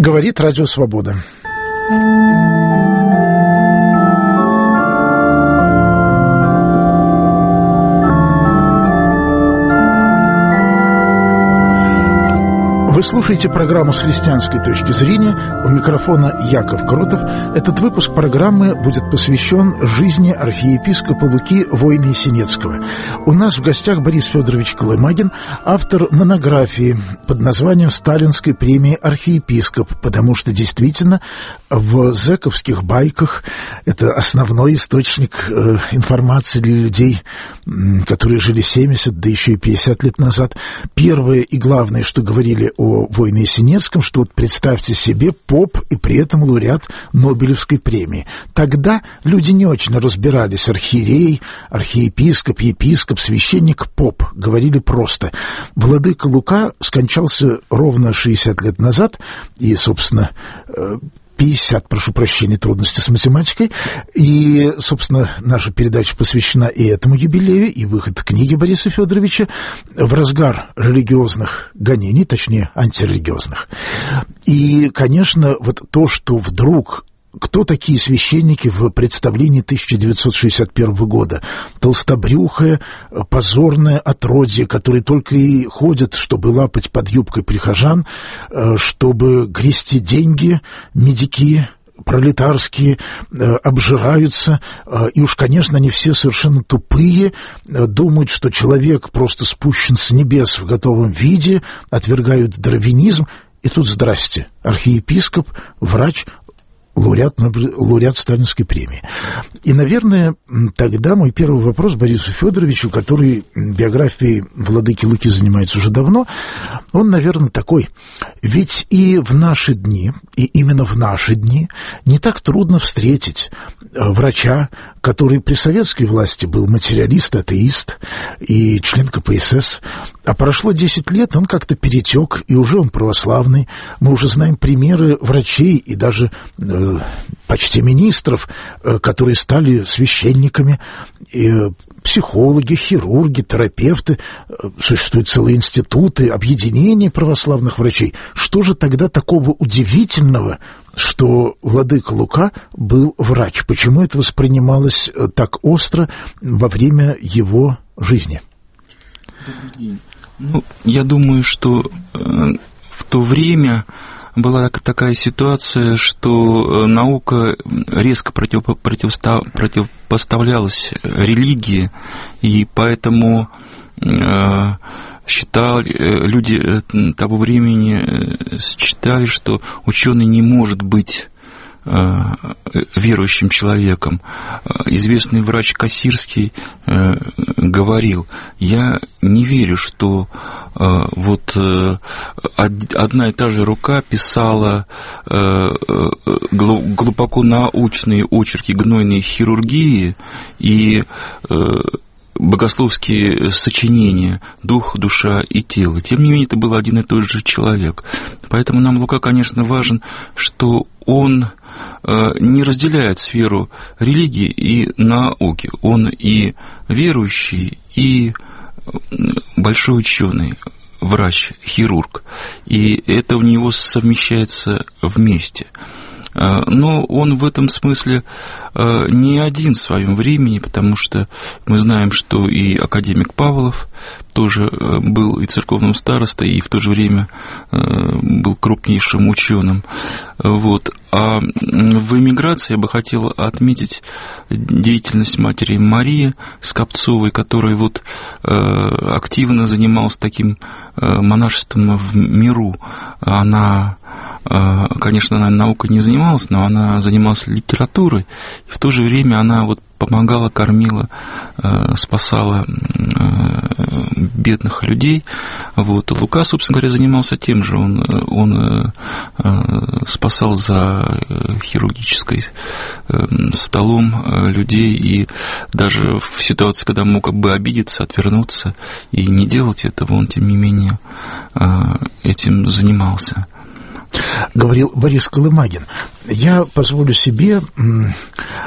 Говорит Радио Свобода. Вы слушаете программу «С христианской точки зрения». У микрофона Яков Кротов. Этот выпуск программы будет посвящен жизни архиепископа Луки Войны-Синецкого. У нас в гостях Борис Федорович Колымагин, автор монографии под названием «Сталинской премии архиепископ», потому что действительно в зэковских байках это основной источник информации для людей, которые жили 70, да еще и 50 лет назад. Первое и главное, что говорили о Войны-Синецком, что вот представьте себе, поп и при этом лауреат Нобелевской премии. Тогда люди не очень разбирались: архиерей, архиепископ, епископ, священник, поп. Говорили просто. Владыка Лука скончался ровно 60 лет назад, и, собственно, 50, прошу прощения, трудности с математикой. И, собственно, наша передача посвящена и этому юбилею, и выход книги Бориса Федоровича в разгар религиозных гонений, точнее, антирелигиозных. И, конечно, вот то, что вдруг... Кто такие священники в представлении 1961 года? Толстобрюхое, позорное отродье, которые только и ходят, чтобы лапать под юбкой прихожан, чтобы грести деньги, медики пролетарские, обжираются, и уж, конечно, они все совершенно тупые, думают, что человек просто спущен с небес в готовом виде, отвергают дарвинизм, и тут здрасте, архиепископ, врач, лауреат Сталинской премии. И, наверное, тогда мой первый вопрос Борису Федоровичу, который биографией владыки Луки занимается уже давно, он, наверное, такой. Ведь и в наши дни, и именно в наши дни, не так трудно встретить врача, который при советской власти был материалист, атеист и член КПСС, а прошло 10 лет, он как-то перетек, и уже он православный. Мы уже знаем примеры врачей и даже почти министров, которые стали священниками, психологи, хирурги, терапевты. Существуют целые институты, объединения православных врачей. Что же тогда такого удивительного, что владыка Лука был врач? Почему это воспринималось так остро во время его жизни? Добрый день. Я думаю, что в то время была такая ситуация, что наука резко противопоставлялась религии, и поэтому люди того времени считали, что ученый не может быть верующим человеком. Известный врач Кассирский говорил: я не верю, что вот одна и та же рука писала глубоко научные очерки гнойной хирургии и богословские сочинения «Дух, душа и тело». Тем не менее, это был один и тот же человек. Поэтому нам Лука, конечно, важен, что он не разделяет сферу религии и науки. Он и верующий, и большой ученый, врач, хирург. И это у него совмещается вместе. Но он в этом смысле не один в своем времени, потому что мы знаем, что и академик Павлов тоже был и церковным старостой, и в то же время был крупнейшим ученым. Вот. А в эмиграции я бы хотел отметить деятельность матери Марии Скопцовой, которая вот активно занималась таким монашеством в миру. Она, конечно, она наукой не занималась, но она занималась литературой, и в то же время она вот помогала, кормила, спасала бедных людей. Вот. Лука, собственно говоря, занимался тем же. Он спасал за хирургическим столом людей, и даже в ситуации, когда мог бы обидеться, отвернуться и не делать этого, он, тем не менее, этим занимался. Говорил Борис Колымагин. Я позволю себе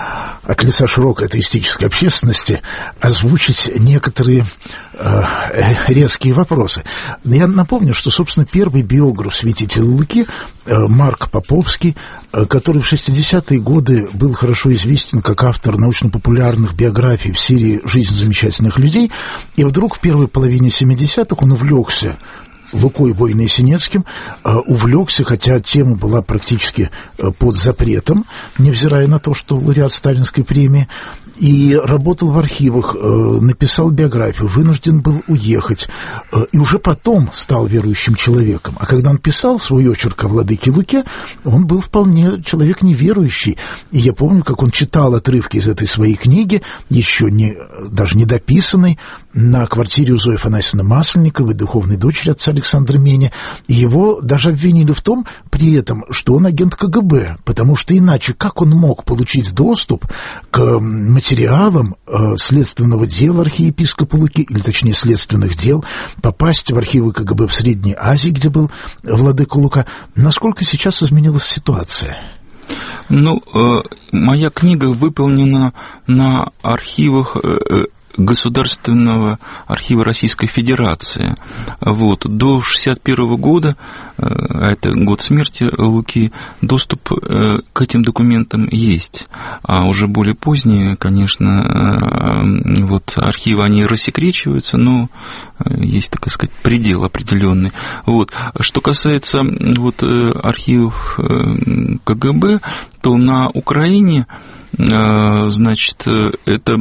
от лица широкой атеистической общественности озвучить некоторые резкие вопросы. Я напомню, что, собственно, первый биограф святителя Луки, Марк Поповский, который в 60-е годы был хорошо известен как автор научно-популярных биографий в серии «Жизнь замечательных людей», и вдруг в первой половине 70-х он увлекся Лукой Войно-Ясенецким, увлекся, хотя тема была практически под запретом, невзирая на то, что лауреат Сталинской премии, и работал в архивах, написал биографию, вынужден был уехать, и уже потом стал верующим человеком. А когда он писал свой очерк о владыке Луке, он был вполне человек неверующий. И я помню, как он читал отрывки из этой своей книги, еще даже не дописанной, на квартире у Зои Афанасьевны Масленниковой, духовной дочери отца Александра Меня. И его даже обвинили в том, при этом, что он агент КГБ, потому что иначе как он мог получить доступ к материалам следственного дела архиепископа Луки, или точнее следственных дел, попасть в архивы КГБ в Средней Азии, где был владыка Лука. Насколько сейчас изменилась ситуация? Ну, моя книга выполнена на архивах Государственного архива Российской Федерации. Вот. До 1961 года, а это год смерти Луки, доступ к этим документам есть. А уже более поздние, конечно, вот архивы, они рассекречиваются, но есть, так сказать, предел определенный. Вот. Что касается вот архивов КГБ, то на Украине, значит, это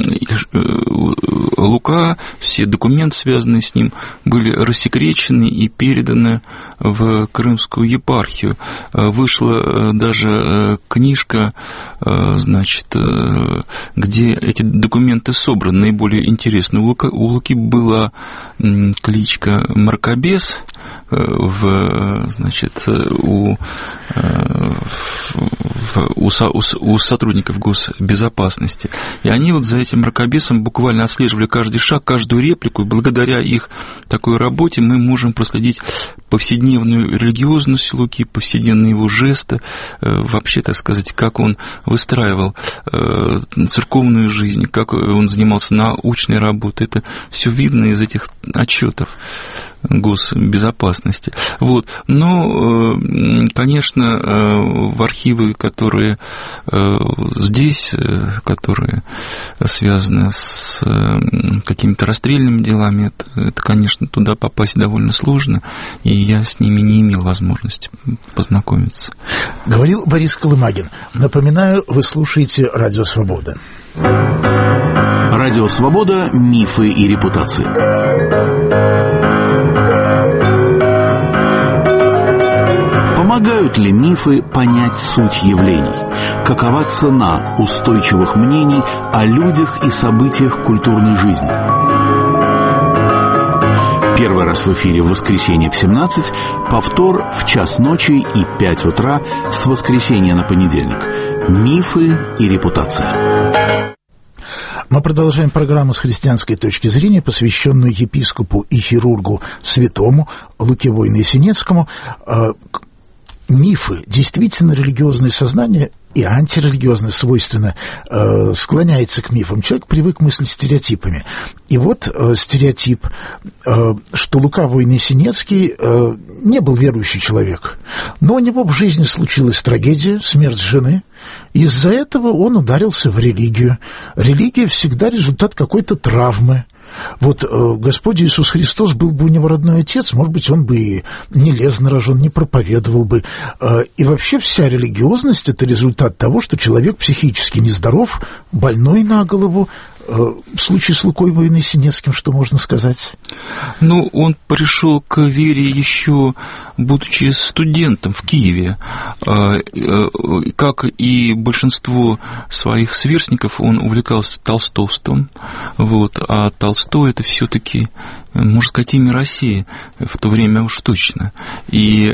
Лука, все документы, связанные с ним, были рассекречены и переданы в Крымскую епархию. Вышла даже книжка, значит, где эти документы собраны, наиболее интересные. У Луки была кличка Мракобес, значит, у сотрудников госбезопасности. И они вот за этим мракобесом буквально отслеживали каждый шаг, каждую реплику, и благодаря их такой работе мы можем проследить повседневную религиозность Луки, повседневные его жесты, вообще, так сказать, как он выстраивал церковную жизнь, как он занимался научной работой. Это все видно из этих отчетов госбезопасности. Вот. Но, конечно, в архивы, которые здесь, которые связаны с какими-то расстрельными делами, это, конечно, туда попасть довольно сложно, и я с ними не имел возможности познакомиться. Говорил Борис Колымагин. Напоминаю, вы слушаете «Радио Свобода». «Радио Свобода. Мифы и репутации». Помогают ли мифы понять суть явлений? Какова цена устойчивых мнений о людях и событиях культурной жизни? Первый раз в эфире в воскресенье в 17, повтор в 1:00 ночи и 5 утра с воскресенья на понедельник. Мифы и репутация. Мы продолжаем программу с христианской точки зрения, посвященную епископу и хирургу святому Луке Войно-Ясенецкому. Мифы, действительно религиозное сознание и антирелигиозное свойственно склоняется к мифам. Человек привык мыслить стереотипами. И вот стереотип, что Лука Войно-Ясенецкий не был верующий человек, но у него в жизни случилась трагедия, смерть жены. Из-за этого он ударился в религию. Религия всегда результат какой-то травмы. Вот Господь Иисус Христос был бы у него родной отец, может быть, он бы и не лез на рожон, не проповедовал бы. И вообще вся религиозность – это результат того, что человек психически нездоров, больной на голову. В случае с Лукой Войно-Ясенецким что можно сказать? Ну, он пришел к вере еще будучи студентом в Киеве. Как и большинство своих сверстников, он увлекался толстовством. Вот. А Толстой – это все-таки, можно сказать, имя России в то время уж точно. И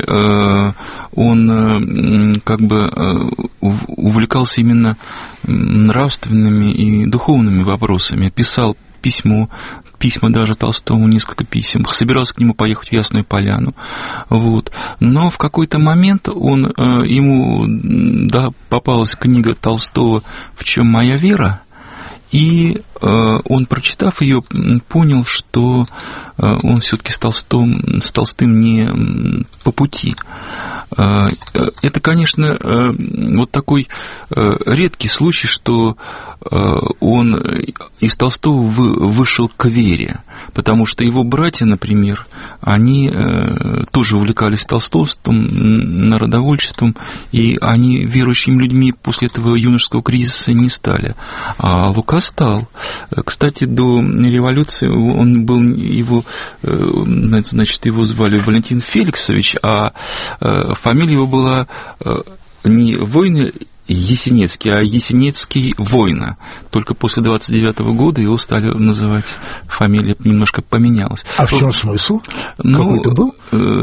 он как бы увлекался именно нравственными и духовными вопросами. Писал письмо письма даже Толстому, несколько писем, собирался к нему поехать в Ясную Поляну. Вот. Но в какой-то момент ему попалась книга Толстого «В чем моя вера?», и он, прочитав ее, понял, что он все-таки с Толстым не по пути. Это, конечно, вот такой редкий случай, что он из Толстого вышел к вере, потому что его братья, например, они тоже увлекались толстовством, народовольчеством, и они верующими людьми после этого юношеского кризиса не стали. А Лука стал. Кстати, до революции он был, его звали Валентин Феликсович, а фамилия его была не Война Есенинский, а Есенинский Война. Только после 29-го года его стали называть, фамилия немножко поменялась. А в чем смысл? Какой-то был?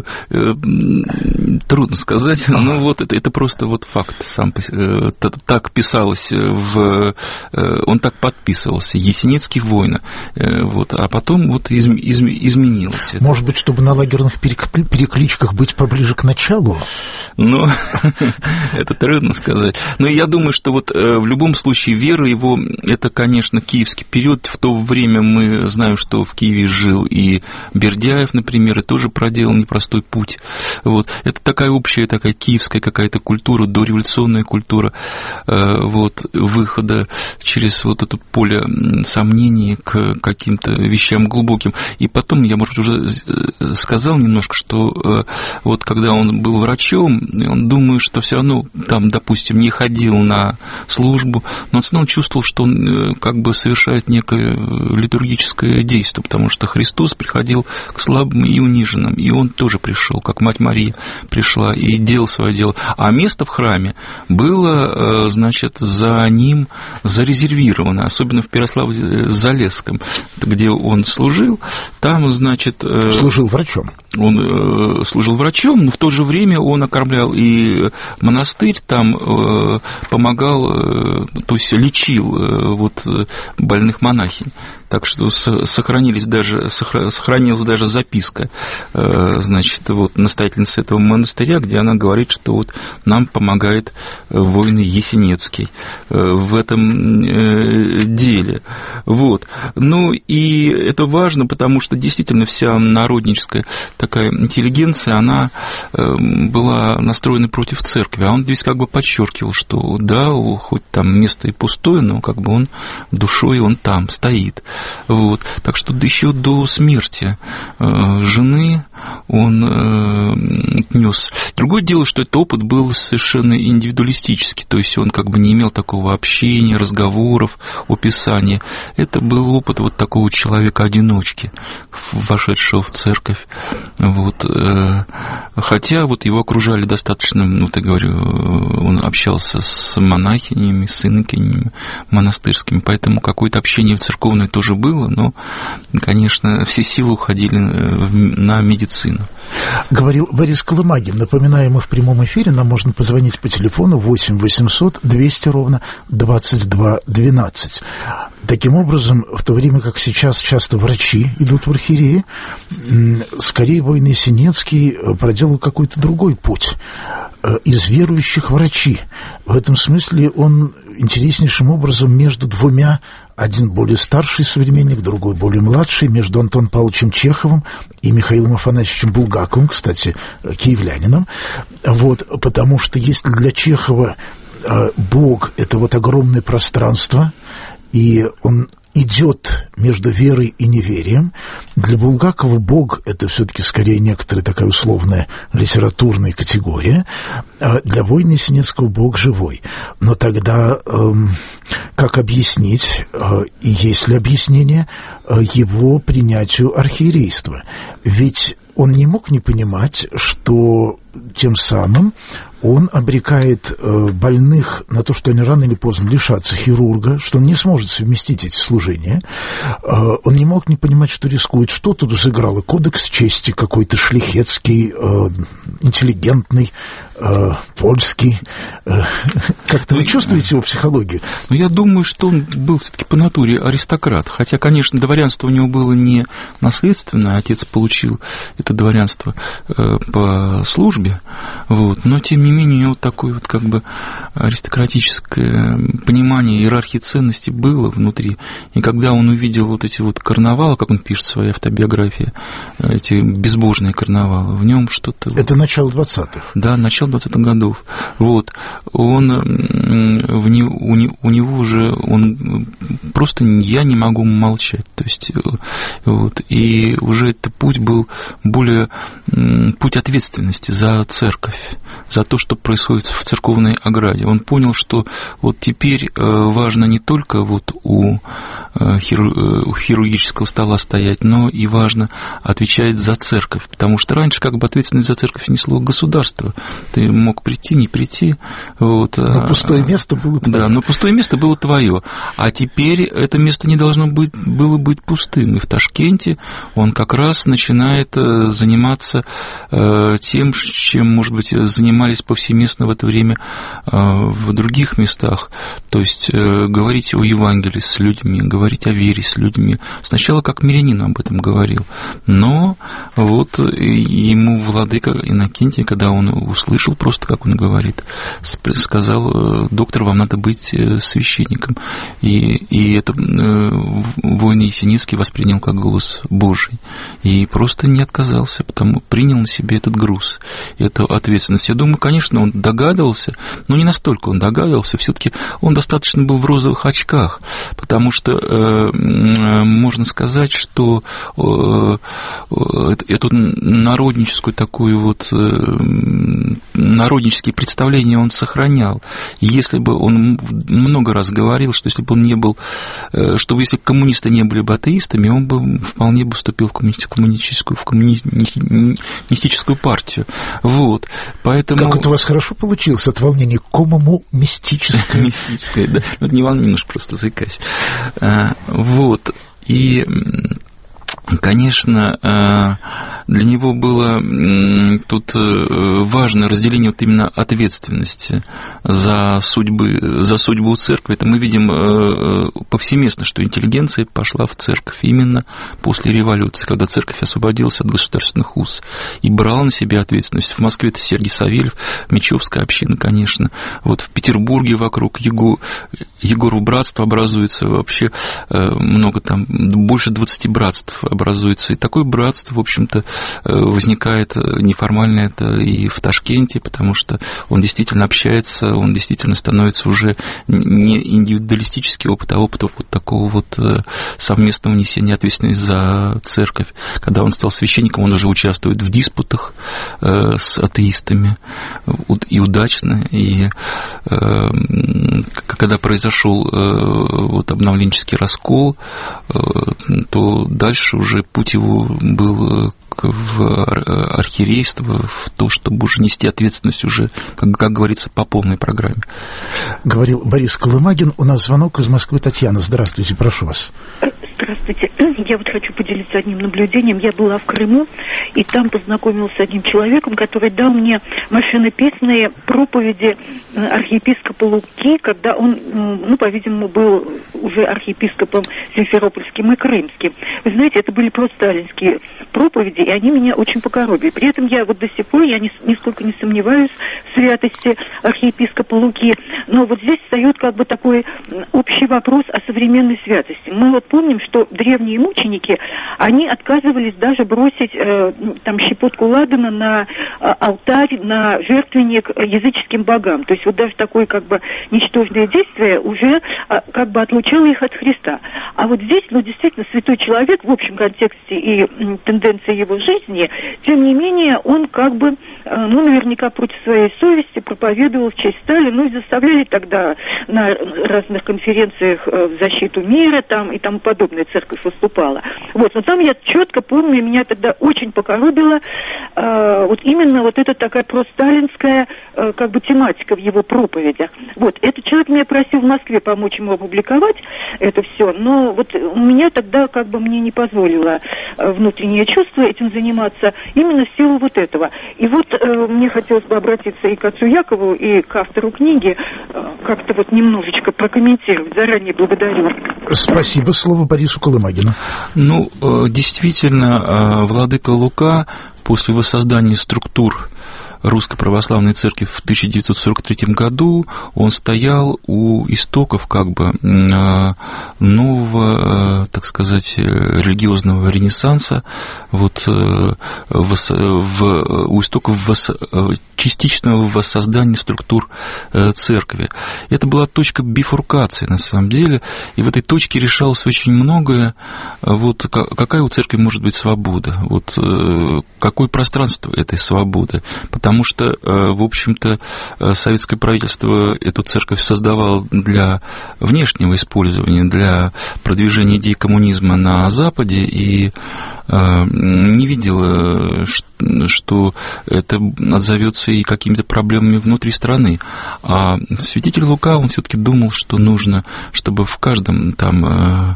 Трудно сказать. Но вот это просто вот факт сам. Так писалось, он так подписывался. Есенинский Война. Вот, а потом вот изменилось. Может быть, чтобы на лагерных перекличках быть поближе к началу? Ну, это трудно сказать. Но я думаю, что вот в любом случае вера его, это, конечно, киевский период. В то время мы знаем, что в Киеве жил и Бердяев, например, и тоже проделал непростой путь. Вот. Это такая общая, такая киевская какая-то культура, дореволюционная культура вот, выхода через вот это поле сомнений к каким-то вещам глубоким. И потом, я, может быть, уже сказал немножко, что вот когда он был врачом, он думает, что все равно там, допустим, не ходил на службу, но он чувствовал, что он как бы совершает некое литургическое действие, потому что Христос приходил к слабым и униженным, и он тоже пришел, как Мать Мария пришла и делал свое дело. А место в храме было, значит, за ним зарезервировано, особенно в Переславле-Залесском, где он служил, там, значит... Служил врачом. Он служил врачом, но в то же время он окормлял и монастырь, там помогал, то есть лечил вот больных монахинь. Так что сохранилась даже записка, значит, вот настоятельница этого монастыря, где она говорит, что вот нам помогает воин Есенинский в этом деле. Вот. Ну и это важно, потому что действительно вся народническая такая интеллигенция, она была настроена против церкви, а он здесь как бы подчеркивал, что да, хоть там место и пустое, но как бы он душой, он там стоит. Вот. Так что еще до смерти жены он нес. Другое дело, что этот опыт был совершенно индивидуалистический, то есть он как бы не имел такого общения, разговоров, описания. Это был опыт вот такого человека-одиночки, вошедшего в церковь. Вот. Хотя вот его окружали достаточно, вот я говорю, он общался с монахинями, с инокинями монастырскими, поэтому какое-то общение церковное тоже было, но, конечно, все силы уходили на медицину. Говорил Борис Колымагин. Напоминаем, мы в прямом эфире, нам можно позвонить по телефону 8 800 200 ровно 22 12. Таким образом, в то время как сейчас часто врачи идут в архиереи, скорее воин Есенинский проделал какой-то другой путь. Из верующих врачи. В этом смысле он интереснейшим образом между двумя, один более старший современник, другой более младший, между Антоном Павловичем Чеховым и Михаилом Афанасьевичем Булгаковым, кстати, киевлянином. Вот, потому что если для Чехова Бог – это вот огромное пространство, и он идет между верой и неверием. Для Булгакова Бог – это все-таки скорее некоторая такая условная литературная категория, а для воина Есенинского Бог живой. Но тогда как объяснить, и есть ли объяснение, его принятию архиерейства? Ведь он не мог не понимать, что тем самым он обрекает больных на то, что они рано или поздно лишатся хирурга, что он не сможет совместить эти служения. Он не мог не понимать, что рискует. Что тут сыграло? Кодекс чести какой-то шляхетский, интеллигентный, польский. Как-то вы чувствуете его психологию? Ну, я думаю, что он был все-таки по натуре аристократ. Хотя, конечно, дворянство у него было не наследственное, отец получил это дворянство по службе, вот, но, тем не менее, у него такое вот как бы аристократическое понимание иерархии ценностей было внутри. И когда он увидел вот эти вот карнавалы, как он пишет в своей автобиографии, эти безбожные карнавалы, в нем что-то... Это начало 20-х. Да, начало 20-х годов. Вот. У него уже он просто я не могу молчать. То есть, вот. И уже этот путь был более путь ответственности за церковь, за то, что происходит в церковной ограде. Он понял, что вот теперь важно не только вот у хирургического стола стоять, но и важно отвечать за церковь, потому что раньше как бы ответственность за церковь несло государство. Ты мог прийти, не прийти. Вот. Но пустое место было твое. Да, но пустое место было твое. А теперь это место не должно было быть пустым. И в Ташкенте он как раз начинает заниматься тем, чем, может быть, занимались повсеместно в это время в других местах. То есть говорить о Евангелии с людьми, говорить о вере с людьми. Сначала как мирянин об этом говорил. Но вот ему владыка Иннокентий, когда он услышал просто, как он говорит, сказал: доктор, вам надо быть священником. И это воин Есеницкий воспринял как голос Божий. И просто не отказался, потому принял на себе этот груз, эту ответственность. Я думаю, конечно, он догадывался, но не настолько он догадывался. Все-таки он достаточно был в розовых очках, потому что можно сказать, что эту народническую такую вот народнические представления он сохранял. И если бы он много раз говорил, что если бы он не был, что если бы коммунисты не были бы атеистами, он бы вполне бы вступил в коммунистическую партию. Вот. Поэтому... Как это у вас хорошо получилось от волнения коммунистическое. Мистическое, да. Ну, это не волнуешь, просто заикайся. Вот. И... Конечно, для него было тут важно разделение вот именно ответственности за судьбу церкви. Это мы видим повсеместно, что интеллигенция пошла в церковь именно после революции, когда церковь освободилась от государственных уз и брала на себя ответственность. В Москве это Сергий Савельев, Мечевская община, конечно. Вот в Петербурге вокруг Егоров братство образуется, вообще много там, больше 20 братств образуется. И такое братство, в общем-то, возникает неформально это и в Ташкенте, потому что он действительно общается, он действительно становится уже не индивидуалистический опыт, а опыт вот такого вот совместного несения ответственности за церковь. Когда он стал священником, он уже участвует в диспутах с атеистами, и удачно. И когда произошел вот обновленческий раскол, то дальше уже путь его был в архиерейство, в то, чтобы уже нести ответственность уже, как говорится, по полной программе. Говорил Борис Колымагин. У нас звонок из Москвы. Татьяна, здравствуйте, прошу вас. Здравствуйте. Я вот хочу поделиться одним наблюдением. Я была в Крыму, и там познакомилась с одним человеком, который дал мне машинописные проповеди архиепископа Луки, когда он, по-видимому, был уже архиепископом Симферопольским и Крымским. Вы знаете, это были просто сталинские проповеди, и они меня очень покоробили. При этом я вот до сих пор, я нисколько не сомневаюсь в святости архиепископа Луки, но вот здесь встает как бы такой общий вопрос о современной святости. Мы вот помним, что древние мученики, они отказывались даже бросить там щепотку ладана на алтарь, на жертвенник языческим богам. То есть вот даже такое как бы ничтожное действие уже как бы отлучало их от Христа. А вот здесь, действительно, святой человек в общем контексте и тенденции его жизни, тем не менее, он как бы, наверняка против своей совести проповедовал в честь Сталина, и заставляли тогда на разных конференциях в защиту мира там и тому подобное церковь выступала. Вот, но там я четко помню, меня тогда очень покоробило вот именно вот эта такая просталинская как бы тематика в его проповедях. Вот, этот человек меня просил в Москве помочь ему опубликовать это все, но вот у меня тогда как бы мне не позволило внутреннее чувство этим заниматься именно в силу вот этого. И вот мне хотелось бы обратиться и к отцу Якову, и к автору книги, как-то вот немножечко прокомментировать. Заранее благодарю. Спасибо. Слово Борису Колымагину. Ну, действительно, владыка Лука после воссоздания структур Русской Православной Церкви в 1943 году, он стоял у истоков как бы нового, так сказать, религиозного ренессанса, вот у истоков частичного воссоздания структур Церкви. Это была точка бифуркации, на самом деле, и в этой точке решалось очень многое. Вот какая у Церкви может быть свобода, вот какое пространство этой свободы, потому что, в общем-то, советское правительство эту церковь создавало для внешнего использования, для продвижения идей коммунизма на Западе, и не видела, что это отзовется и какими-то проблемами внутри страны. А святитель Лука, он все-таки думал, что нужно, чтобы в каждом там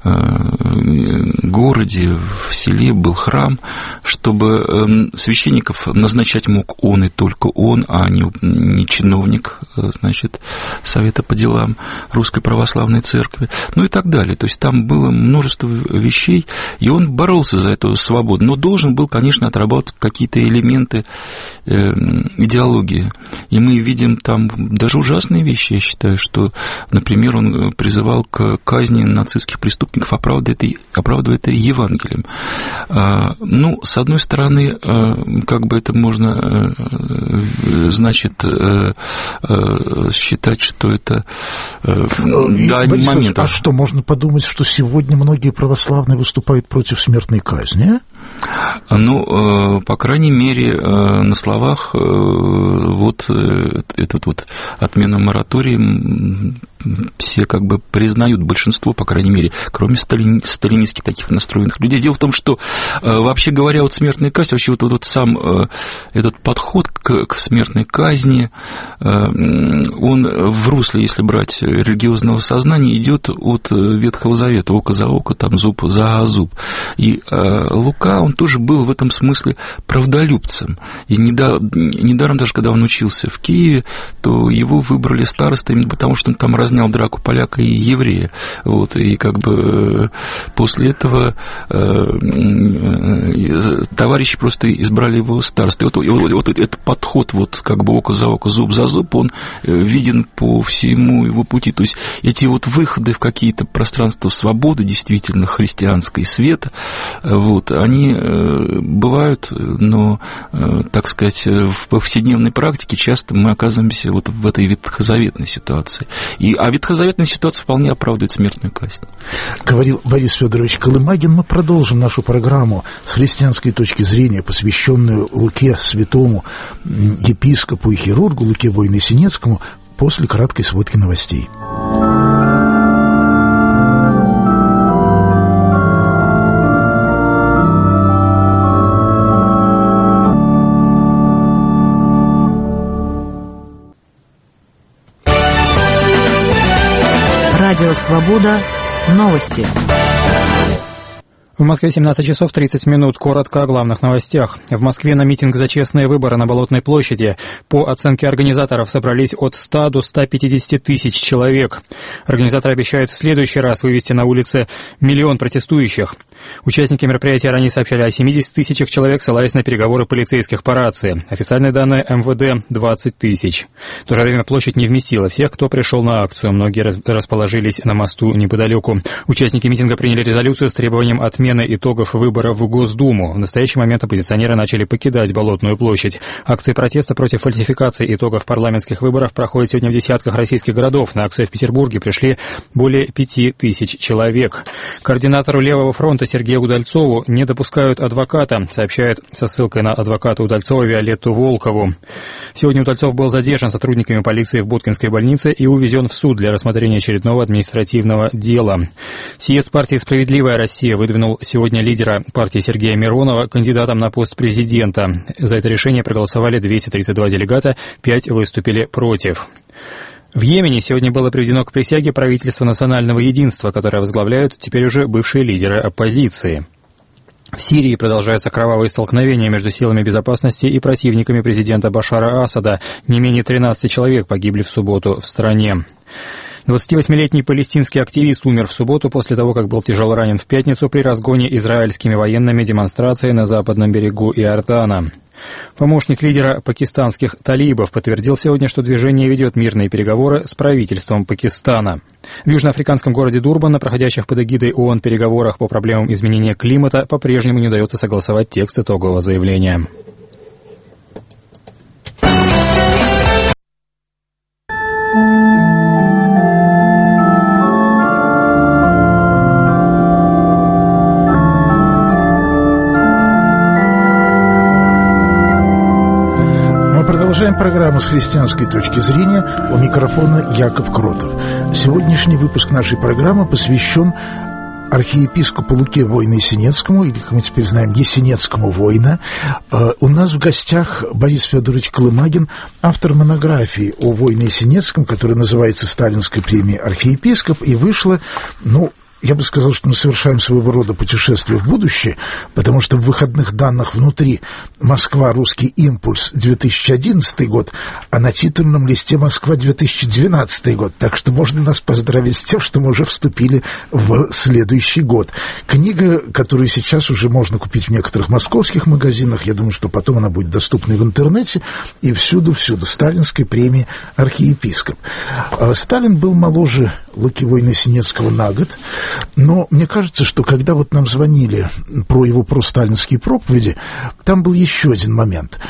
городе, в селе был храм, чтобы священников назначать мог он и только он, а не чиновник, значит, Совета по делам Русской Православной Церкви, ну и так далее. То есть там было множество вещей, и он боролся за эту свободу, но должен был, конечно, отрабатывать какие-то элементы идеологии. И мы видим там даже ужасные вещи, я считаю, что, например, он призывал к казни нацистских преступников, оправдывая это Евангелием. Ну, с одной стороны, как бы это можно, значит, считать, что это момент. А что, можно подумать, что сегодня многие православные выступают против смертной казни? Ну, по крайней мере, на словах вот этот вот отмена моратория все как бы признают, большинство, по крайней мере, кроме сталинистских таких настроенных людей. Дело в том, что, вообще говоря, вот смертная казнь, вообще вот сам этот подход к смертной казни, он в русле, если брать религиозного сознания, идет от Ветхого Завета, око за око, там зуб за зуб. И Лука, он тоже был в этом смысле правдолюбцем. И недаром даже, когда он учился в Киеве, то его выбрали старостой именно потому, что он там разнял драку поляка и еврея. Вот, и как бы после этого товарищи просто избрали его старостой. Вот этот подход, вот как бы око за око, зуб за зуб, он виден по всему его пути. То есть эти вот выходы в какие-то пространства свободы, действительно христианской, света, вот, они бывают, но, так сказать, в повседневной практике часто мы оказываемся вот в этой ветхозаветной ситуации. А ветхозаветная ситуация вполне оправдывает смертную казнь. Говорил Борис Федорович Колымагин. Мы продолжим нашу программу с христианской точки зрения, посвященную Луке Святому, епископу и хирургу Луке Войно-Синецкому, после краткой сводки новостей. Радио «Свобода». Новости. В Москве 17 часов 30 минут. Коротко о главных новостях. В Москве на митинг за честные выборы на Болотной площади по оценке организаторов собрались от 100 до 150 тысяч человек. Организаторы обещают в следующий раз вывести на улицы 1 миллион протестующих. Участники мероприятия ранее сообщали о 70 тысячах человек, ссылаясь на переговоры полицейских по рации. Официальные данные МВД – 20 тысяч. В то же время площадь не вместила всех, кто пришел на акцию. Многие расположились на мосту неподалеку. Участники митинга приняли резолюцию с требованием отмены отмены итогов выборов в Госдуму. В настоящий момент оппозиционеры начали покидать Болотную площадь. Акции протеста против фальсификации итогов парламентских выборов проходят сегодня в десятках российских городов. На акцию в Петербурге пришли более 5000 человек. Координатору Левого фронта Сергею Удальцову не допускают адвоката, сообщает со ссылкой на адвоката Удальцова Виолетту Волкову. Сегодня Удальцов был задержан сотрудниками полиции в Боткинской больнице и увезен в суд для рассмотрения очередного административного дела. Съезд партии «Справедливая Россия» выдвинул сегодня лидера партии Сергея Миронова кандидатом на пост президента. За это решение проголосовали 232 делегата, 5 выступили против. В Йемене сегодня было приведено к присяге правительство национального единства, которое возглавляют теперь уже бывшие лидеры оппозиции. В Сирии продолжаются кровавые столкновения между силами безопасности и противниками президента Башара Асада. Не менее 13 человек погибли в субботу в стране. 28-летний палестинский активист умер в субботу после того, как был тяжело ранен в пятницу при разгоне израильскими военными демонстрации на западном берегу Иордана. Помощник лидера пакистанских талибов подтвердил сегодня, что движение ведет мирные переговоры с правительством Пакистана. В южноафриканском городе Дурбан на проходящих под эгидой ООН переговорах по проблемам изменения климата по-прежнему не удается согласовать текст итогового заявления. Продолжаем программу с христианской точки зрения. У микрофона Яков Кротов. Сегодняшний выпуск нашей программы посвящен архиепископу Луке Войно-Есенецкому, или, как мы теперь знаем, Есенецкому Войно. У нас в гостях Борис Федорович Колымагин, автор монографии о Войно-Есенецком, которая называется «Сталинская премия архиепископ», и вышла, я бы сказал, что мы совершаем своего рода путешествие в будущее, потому что в выходных данных внутри «Москва. Русский импульс. 2011 год», а на титульном листе «Москва. 2012 год». Так что можно нас поздравить с тем, что мы уже вступили в следующий год. Книга, которую сейчас уже можно купить в некоторых московских магазинах, я думаю, что потом она будет доступна и в интернете, и всюду-всюду. «Сталинская премия архиепископ». Сталин был моложе Луки Войно-Есенецкого на год. Но мне кажется, что когда вот нам звонили про его просталинские проповеди, там был еще один момент.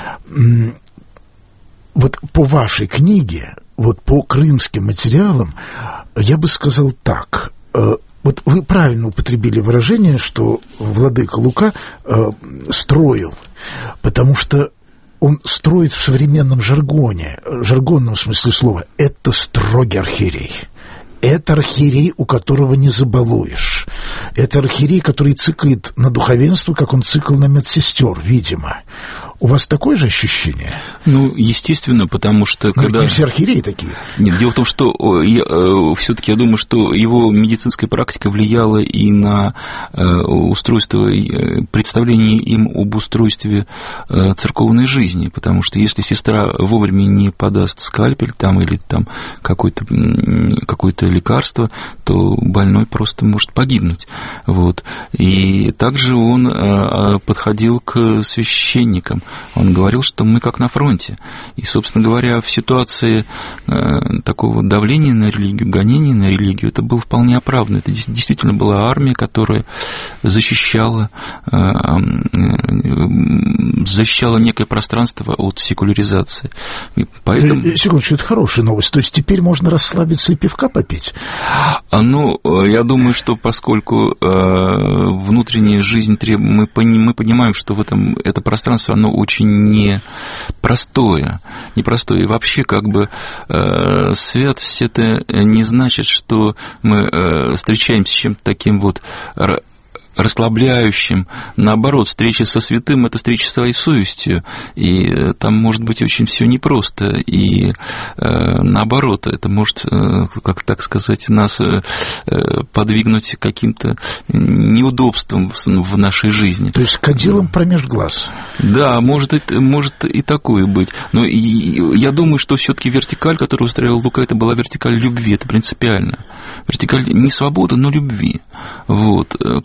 Вот по вашей книге, вот по крымским материалам, я бы сказал так. Вот вы правильно употребили выражение, что владыка Лука строил, потому что он строит в современном жаргонном смысле слова. Это строгий архиерей. Это архиерей, у которого не забалуешь. Это архиерей, который цикает на духовенство, как он цикл на медсестер, видимо. У вас такое же ощущение? Естественно, потому что когда... Не все архиереи такие. Нет, дело в том, что все-таки я думаю, что его медицинская практика влияла и на устройство, представление им об устройстве церковной жизни, потому что если сестра вовремя не подаст скальпель или какое-то лекарство, то больной просто может погибнуть. И также он подходил к священникам. Он говорил, что мы как на фронте. И, собственно говоря, в ситуации такого давления на религию, гонения на религию, это было вполне оправдано. Это действительно была армия, которая защищала некое пространство от секуляризации. И поэтому... Секундочку, это хорошая новость. То есть теперь можно расслабиться и пивка попить? Я думаю, что поскольку внутренняя жизнь мы понимаем, что это пространство, оно очень непростое. И вообще, святость это не значит, что мы встречаемся с чем-то таким расслабляющим. Наоборот, встреча со святым – это встреча с своей совестью, и там может быть очень все непросто, и наоборот, это может, нас подвигнуть к каким-то неудобствам в нашей жизни. То есть кадилом промеж глаз. Да, может и такое быть. Но я думаю, что все-таки вертикаль, которую устраивал Лука, это была вертикаль любви, это принципиально. Вертикаль не свободы, но любви. Конечно,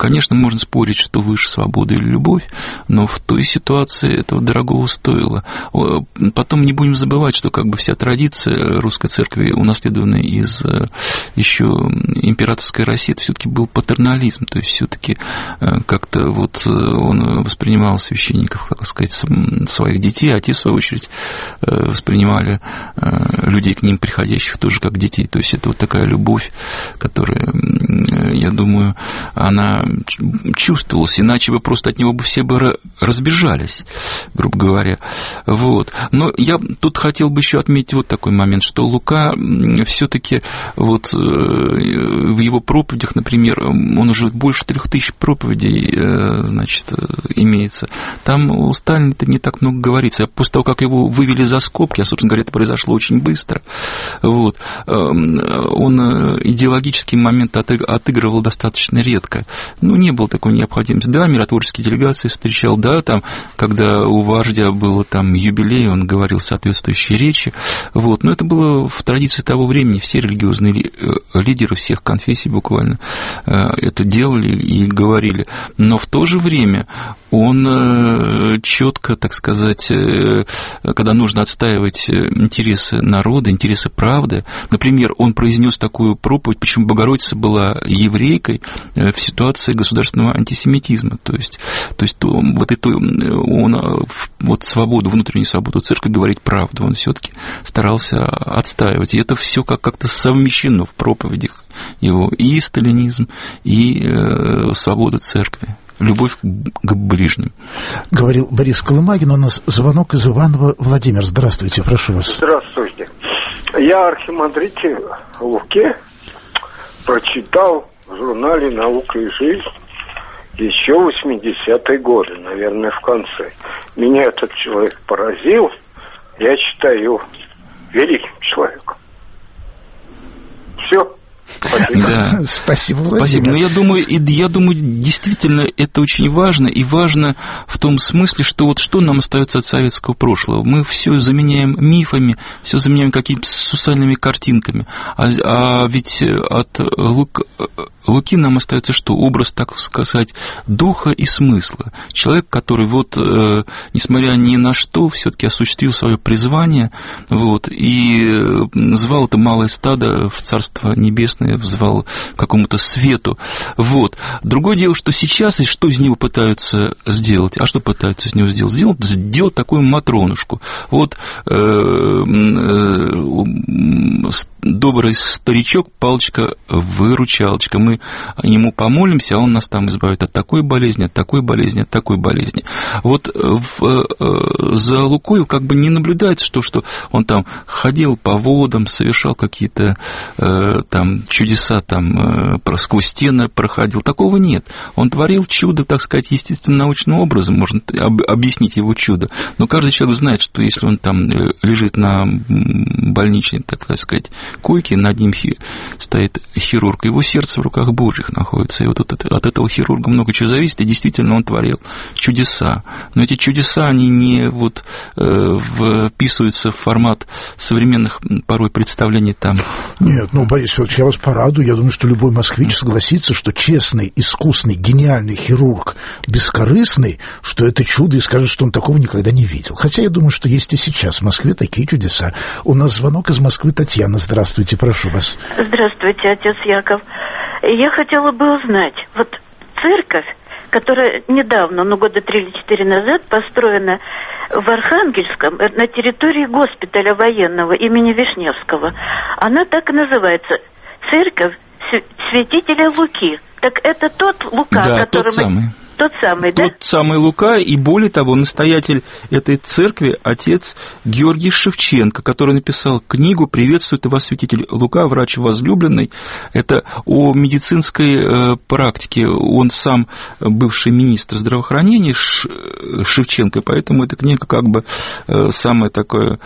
можно спорить, что выше свобода или любовь, но в той ситуации этого дорогого стоило. Потом не будем забывать, что как бы вся традиция русской церкви, унаследованная из еще императорской России, это все-таки был патернализм, то есть все-таки как-то вот он воспринимал священников, как сказать, своих детей, а те, в свою очередь, воспринимали людей к ним приходящих тоже как детей. То есть это вот такая любовь, которая, я думаю, она чувствовалась, иначе бы просто от него бы все бы разбежались, грубо говоря. Вот. Но я тут хотел бы еще отметить вот такой момент, что Лука все-таки вот в его проповедях, например, он уже больше 3000 проповедей, значит, имеется. Там у Сталина-то не так много говорится. После того, как его вывели за скобки, а, собственно говоря, это произошло очень быстро, вот, он идеологический момент отыгрывал достаточно редко. Ну, не было такой необходимости. Да, миротворческие делегации встречал, да, там, когда у вождя был там юбилей, он говорил соответствующие речи, вот, но это было в традиции того времени, все религиозные лидеры всех конфессий буквально это делали и говорили. Но в то же время он четко, так сказать, когда нужно отстаивать интересы народа, интересы правды, например, он произнес такую проповедь, почему Богородица была еврейкой в ситуации государственного антисемитизма, то есть вот эту он вот свободу, внутреннюю свободу церкви говорить правду, он все-таки старался отстаивать, и это все как-то совмещено в проповедях его, и сталинизм, и свобода церкви. Любовь к ближним. Говорил Борис Колымагин. У нас звонок из Иванова. Владимир, здравствуйте, прошу вас. Здравствуйте. Я архимандрите Луке прочитал в журнале «Наука и жизнь» еще 80-е годы, наверное, в конце. Меня этот человек поразил. Я считаю его великим человеком. Все. Спасибо. Да. Спасибо, Владимир. Спасибо. Но я думаю, действительно, это очень важно, и важно в том смысле, что вот что нам остается от советского прошлого. Мы все заменяем мифами, все заменяем какими-то социальными картинками. А ведь от Луки нам остается что? Образ, так сказать, духа и смысла. Человек, который вот, несмотря ни на что, все-таки осуществил свое призвание, вот, и звал это малое стадо в Царство Небесное, звал к какому-то свету. Вот. Другое дело, что сейчас и что из него пытаются сделать? А что пытаются из него сделать? Сделать такую Матронушку. Вот добрый старичок, палочка-выручалочка. Мы ему помолимся, а он нас там избавит от такой болезни, от такой болезни, от такой болезни. Вот за Лукою как бы не наблюдается, что он там ходил по водам, совершал какие-то там чудеса, там сквозь стены проходил. Такого нет. Он творил чудо, так сказать, естественно-научным образом, можно объяснить его чудо. Но каждый человек знает, что если он там лежит на больничной, так сказать, койке, над ним стоит хирург, его сердце в руках Божьих находится. И вот от этого хирурга много чего зависит, и действительно он творил чудеса. Но эти чудеса, они не вот вписываются в формат современных порой представлений там. Нет, Борис Федорович, я вас порадую. Я думаю, что любой москвич согласится, что честный, искусный, гениальный хирург, бескорыстный, что это чудо, и скажет, что он такого никогда не видел. Хотя я думаю, что есть и сейчас в Москве такие чудеса. У нас звонок из Москвы. Татьяна, здравствуйте, прошу вас. Здравствуйте, отец Яков. Я хотела бы узнать, вот церковь, которая недавно, года 3 или 4 назад, построена в Архангельском, на территории госпиталя военного имени Вишневского, она так и называется «Церковь святителя Луки». Так это тот Лука, да, который тот самый. Тот самый, да? Тот самый Лука, и более того, настоятель этой церкви, отец Георгий Шевченко, который написал книгу «Приветствует вас, святитель Лука, врач возлюбленный». Это о медицинской практике. Он сам бывший министр здравоохранения Шевченко, поэтому эта книга как бы самое такое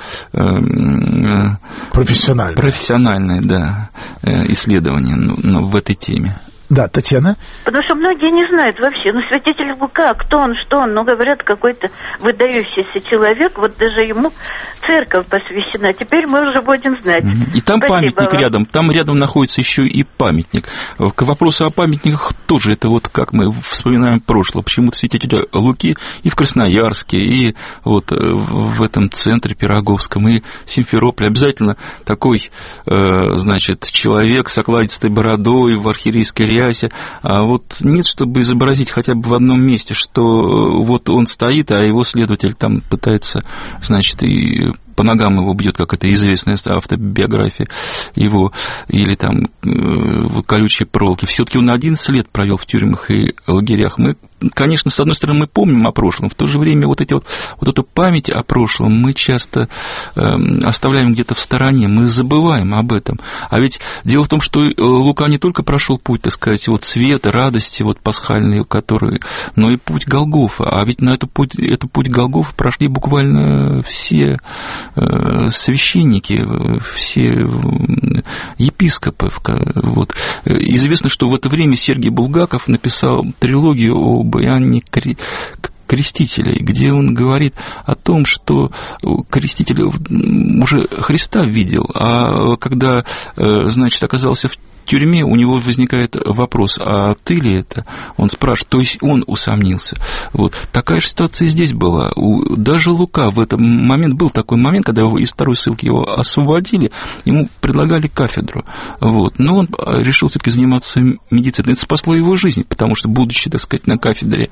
профессиональное, да, исследование в этой теме. Да, Татьяна? Потому что многие не знают вообще. Ну, святитель Лука, кто он, что он. Ну, говорят, какой-то выдающийся человек. Вот даже ему церковь посвящена. Теперь мы уже будем знать. И там Спасибо памятник вам. рядом. Там рядом находится еще и памятник. К вопросу о памятниках тоже, это вот как мы вспоминаем прошлое. Почему-то святителя Луки и в Красноярске, и вот в этом центре Пироговском, и в Симферополе обязательно такой, значит, человек с окладистой бородой в архиерейской рясе. А вот нет, чтобы изобразить хотя бы в одном месте, что вот он стоит, а его следователь там пытается, значит, и по ногам его бьет, как это известная автобиография его, или там колючие проволоки. Все-таки он 11 лет провел в тюрьмах и лагерях. Мы, конечно, с одной стороны, мы помним о прошлом, в то же время вот эту память о прошлом мы часто оставляем где-то в стороне, мы забываем об этом. А ведь дело в том, что Лука не только прошел путь, так сказать, вот света, радости, вот пасхальный, который, но и путь Голгофа. А ведь на этот путь Голгофа прошли буквально все священники, все епископы. Вот. Известно, что в это время Сергий Булгаков написал трилогию об Иоанне Крестителя, где он говорит о том, что Креститель уже Христа видел, а когда, значит, оказался в тюрьме, у него возникает вопрос, а ты ли это? Он спрашивает, то есть он усомнился. Вот. Такая же ситуация и здесь была. Даже Лука в этот момент, был такой момент, когда его из второй ссылки его освободили, ему предлагали кафедру. Вот. Но он решил все-таки заниматься медициной. Это спасло его жизнь, потому что, будучи, так сказать, на кафедре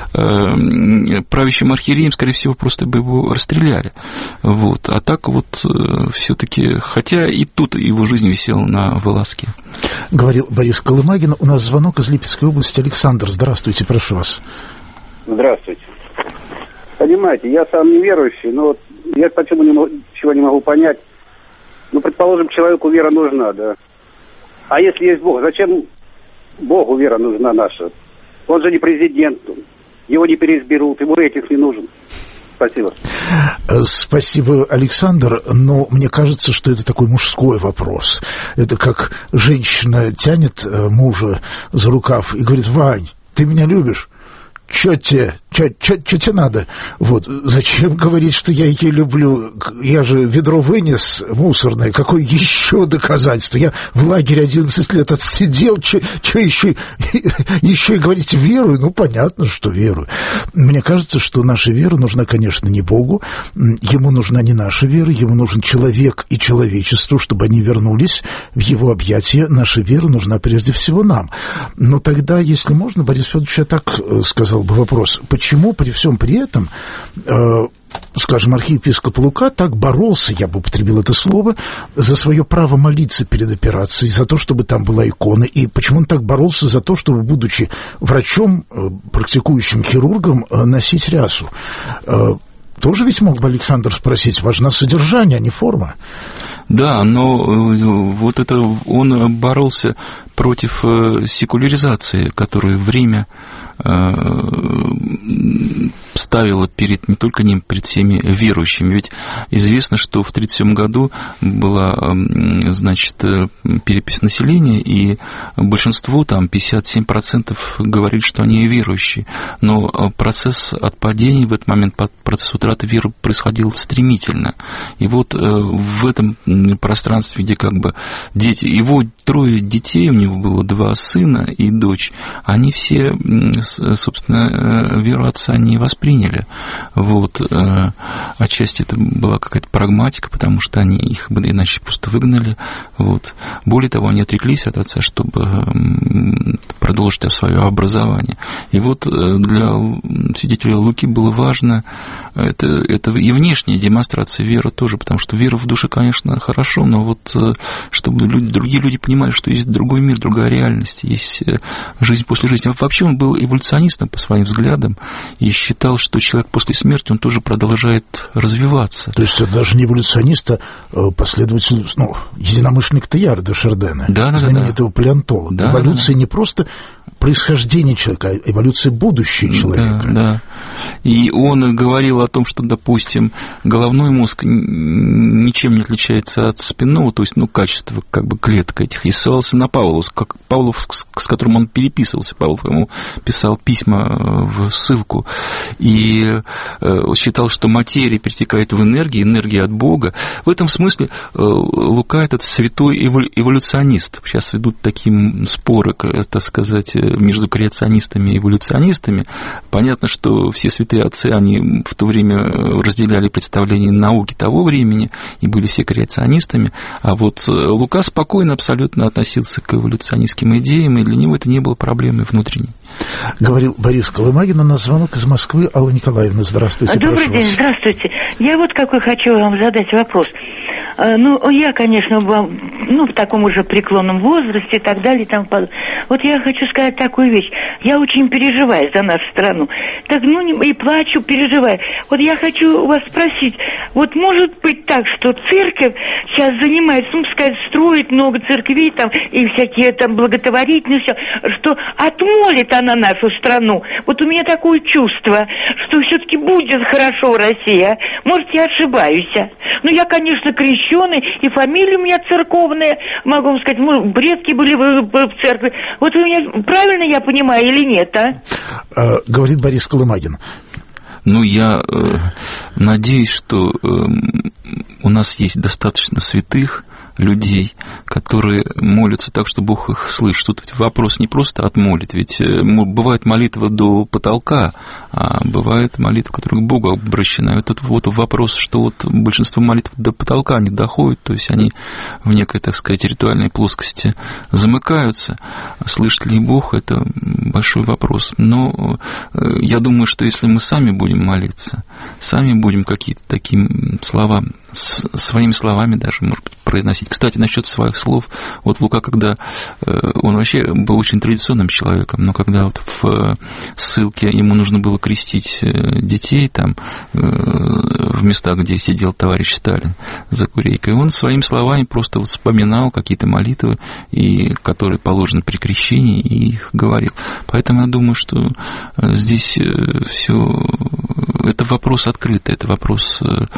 правящим архиереем, скорее всего, просто бы его расстреляли. Вот. А так вот все-таки, хотя и тут его жизнь висела на волоске. Говорил Борис Колымагин. У нас звонок из Липецкой области. Александр, здравствуйте, прошу вас. Здравствуйте. Понимаете, я сам неверующий, но вот я чего не могу понять. Ну, предположим, человеку вера нужна, да. А если есть Бог, зачем Богу вера нужна наша? Он же не президент, его не переизберут, ему рейтинг не нужен. Спасибо. Спасибо, Александр, но мне кажется, что это такой мужской вопрос. Это как женщина тянет мужа за рукав и говорит: Вань, ты меня любишь? Чё тебе надо? Вот, зачем говорить, что я ее люблю? Я же ведро вынес мусорное. Какое еще доказательство? Я в лагере 11 лет отсидел. Чё еще и говорить верую? Ну, понятно, что верую. Мне кажется, что наша вера нужна, конечно, не Богу. Ему нужна не наша вера. Ему нужен человек и человечество, чтобы они вернулись в его объятия. Наша вера нужна прежде всего нам. Но тогда, если можно, Борис Федорович, я так сказал бы вопрос. Почему при всем при этом, скажем, архиепископ Лука так боролся, я бы употребил это слово, за свое право молиться перед операцией, за то, чтобы там была икона, и почему он так боролся за то, чтобы, будучи врачом, практикующим хирургом, носить рясу? Тоже ведь мог бы Александр спросить, важно содержание, а не форма. Да, но вот это он боролся против секуляризации, которую время ставила перед не только ним, перед всеми верующими. Ведь известно, что в 1937 году была, значит, перепись населения, и большинство, там, 57% говорит, что они верующие. Но процесс отпадения в этот момент, процесс утраты веры происходил стремительно. И вот в этом пространстве, где как бы дети, его 3 детей, у него было 2 сына и дочь, они все, собственно, веру отца не восприняли. Вот. Отчасти это была какая-то прагматика, потому что они их бы иначе просто выгнали. Вот. Более того, они отреклись от отца, чтобы продолжить свое образование. И вот для свидетеля Луки было важно это и внешняя демонстрация веры тоже, потому что вера в душе, конечно, хорошо, но вот чтобы другие люди понимали, что есть другой мир, другая реальность, есть жизнь после жизни. А вообще он был эволюционистом по своим взглядам и считал, что человек после смерти, он тоже продолжает развиваться. То есть это даже не эволюционист, а последователь, единомышленник Тейяра де Шардена, знаменитого палеонтолога. Да, эволюция не просто происхождение человека, а эволюция будущего человека. Да. И он говорил о том, что, допустим, головной мозг ничем не отличается от спинного, то есть, качество как бы клеток этих и ссылался на Павлова, с которым он переписывался. Павлов ему писал письма в ссылку. И считал, что материя перетекает в энергию, энергия от Бога. В этом смысле Лука – этот святой эволюционист. Сейчас идут такие споры, так сказать, между креационистами и эволюционистами. Понятно, что все святые отцы, они в то время разделяли представления науки того времени и были все креационистами, а вот Лука спокойно абсолютно относился к эволюционистским идеям, и для него это не было проблемой внутренней. Говорил Борис Колымагин, на звонок из Москвы. Алла Николаевна, здравствуйте. Добрый день, здравствуйте. Я вот какой хочу вам задать вопрос. Ну, я, конечно, в таком уже преклонном возрасте и так далее. Вот я хочу сказать такую вещь. Я очень переживаю за нашу страну. Так, и плачу, переживаю. Вот я хочу у вас спросить, вот может быть так, что церковь сейчас занимается, строит много церквей там, и всякие там благотворительные, все, что отмолит она нашу страну. Вот у меня такое чувство, что все-таки будет хорошо в России. Может, я ошибаюсь. Ну, я, конечно, крещеный, и фамилия у меня церковная, могу вам сказать, предки были в церкви. Вот вы меня правильно я понимаю или нет, Говорит Борис Колымагин. Ну, я надеюсь, что у нас есть достаточно святых людей, которые молятся так, что Бог их слышит. Тут вопрос не просто отмолить, ведь бывает молитва до потолка, а бывает молитва, которая к Богу обращена. Это вот вопрос, что вот большинство молитв до потолка не доходит, то есть они в некой, так сказать, ритуальной плоскости замыкаются. Слышит ли Бог, это большой вопрос. Но я думаю, что если мы сами будем молиться, сами будем какие-то такие слова, своими словами даже, может быть, произносить. Кстати, насчет своих слов, вот Лука, когда он вообще был очень традиционным человеком, но когда вот в ссылке ему нужно было крестить детей там в местах, где сидел товарищ Сталин за курейкой, он своими словами просто вот вспоминал какие-то молитвы, которые положены при крещении, и их говорил. Поэтому я думаю, что здесь все это вопрос открытый, это вопрос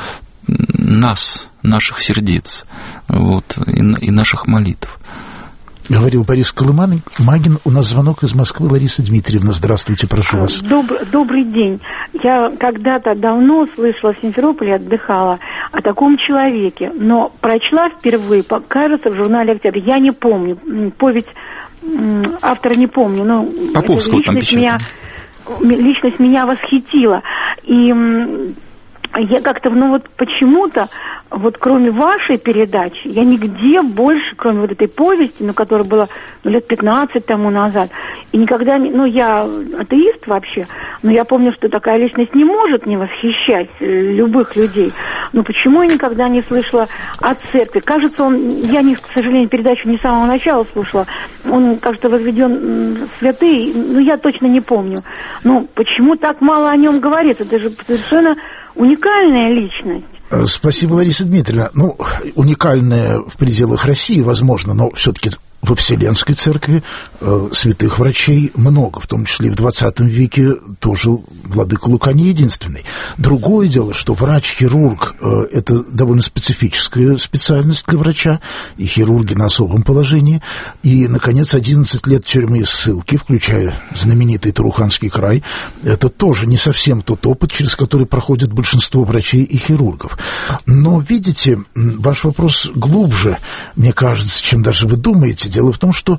наших сердец, вот, и наших молитв. Говорил Борис Колымагин. У нас звонок из Москвы. Лариса Дмитриевна, здравствуйте, прошу вас. Добрый день. Я когда-то давно слышала, в Симферополе отдыхала, о таком человеке, но прочла впервые, кажется, в журнале «Октябрь». Я не помню, повесть автора не помню, но личность меня восхитила. И я как-то, почему-то, кроме вашей передачи, я нигде больше, кроме вот этой повести, которая была лет 15 тому назад, и никогда не... я атеист вообще, но я помню, что такая личность не может не восхищать любых людей. Но почему я никогда не слышала о церкви? Кажется, к сожалению, передачу не с самого начала слушала, он, кажется, возведен святый, я точно не помню. Но почему так мало о нем говорится? Это же совершенно уникальная личность. Спасибо, Лариса Дмитриевна. Уникальная в пределах России, возможно, но все-таки во Вселенской Церкви святых врачей много, в том числе и в 20 веке тоже владыка Лука не единственный. Другое дело, что врач-хирург – это довольно специфическая специальность для врача, и хирурги на особом положении. И, наконец, 11 лет тюрьмы и ссылки, включая знаменитый Туруханский край, это тоже не совсем тот опыт, через который проходит большинство врачей и хирургов. Но, видите, ваш вопрос глубже, мне кажется, чем даже вы думаете. Дело в том, что